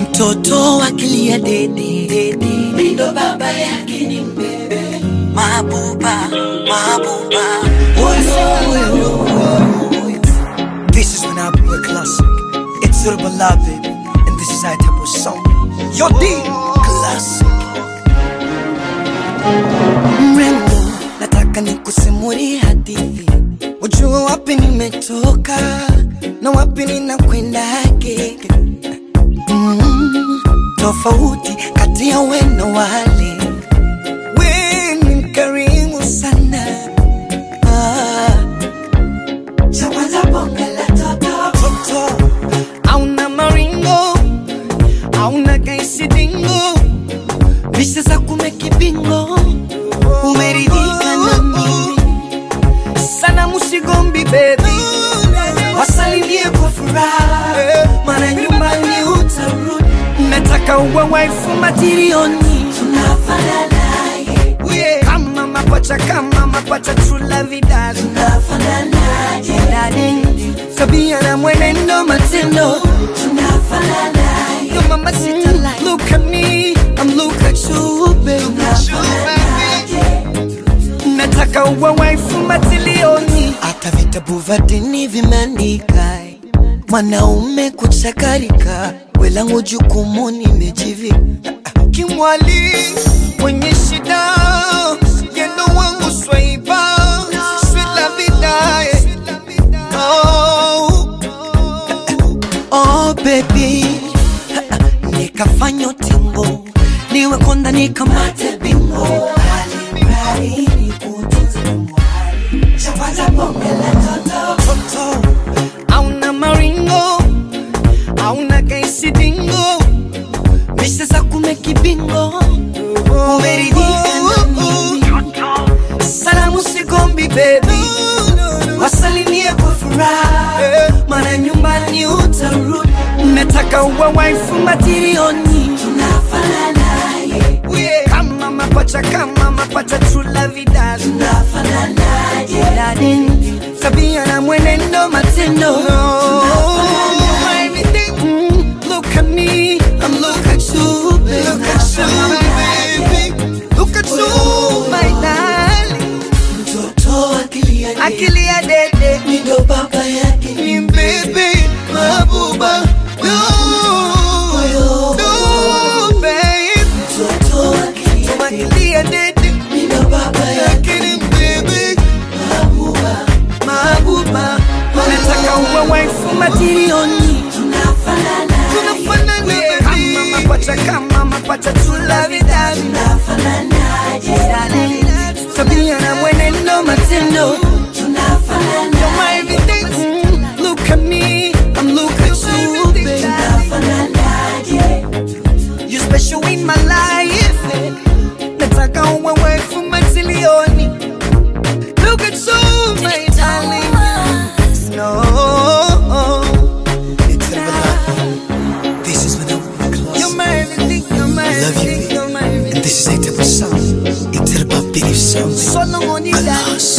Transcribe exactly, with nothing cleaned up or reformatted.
Mtoto akilia dede dede, mindo baba yake ni mbebe. Mabuba, mabuba, woyo woyo. This is when I play a classic. It's Urban Love, baby, and this is our type of song. Yo D, classic. Mrembo, nataka nikusimulie hadithi, ujue wapi nimetoka na wapi ninakwendake. Mm, tofauti kati ya we na wale, we ni mkarimu sana. Ah, chawanza bonga la toto toto, hauna maringo, hauna gaisi dingo, bisha za kumeki bingo, umeridhika na mimi sana. Musigombi baby, wasalimie kwa furaha, maana nyumbani utarudi. Nataka uwe waifu matirioni, tunafanana yeah. Kama mapacha, kama mapacha, true love does. Tunafanana yeah. Darling, tabia na mwenendo matendo, tunafanana yeah. Yo mama sita like, look at me, I'm look at you baby. Tunafanana yeah. Nataka uwe waifu matirioni, hata vitabu vya dini vimeandika mwanaume kuchakarika, welangu jukumu nimejivika. Kimwali mwenye shida, yendo wangu swaiba, sweet la vida. Oh, oh baby, nikafanyo tingo, niwe konda nikamate bingo. Hali mbali ni kutunza mwari, chapaza bonge la toto toto. Hauna maringo, hauna gaisi dingo, misha za kumeki bingo, umeridhika na mimi sana. Musigombi baby, wasalimie kwa furaha, maana nyumbani utarudi. Nataka uwe waifu matirioni, tunafanana yeah. Kama mapacha, kama mapacha, true love does. Tunafanana yeah. Darling, tabia na mwenendo matendo, tunafanana everything. Mm, look at me, I'm look at you baby. Look at you baby, look at you my darling. Mtoto akilia dede, akilia dede, mindo baba yake ni mbebe. Mabuba, no, no baby. Mtoto akilia dede, mindo baba yake ni mbebe. Mabuba, mabuba, nataka uwe waifu matirioni, tunafanana tunafanana yeah. Kama mapacha, kama mapacha, true love does. Tunafanana yeah. Tabia na mwenendo matendo, tunafanana. You're my everything. Mm, look at me, I'm look at you baby. Tunafanana yeah. You special in my life, nataka uwe waifu matirioni. Look at you my darling. No, it's never like this is when I'm close. You're my everything, you're my everything, you're my everything. And this is a type of song. It's about belief song. So long on you.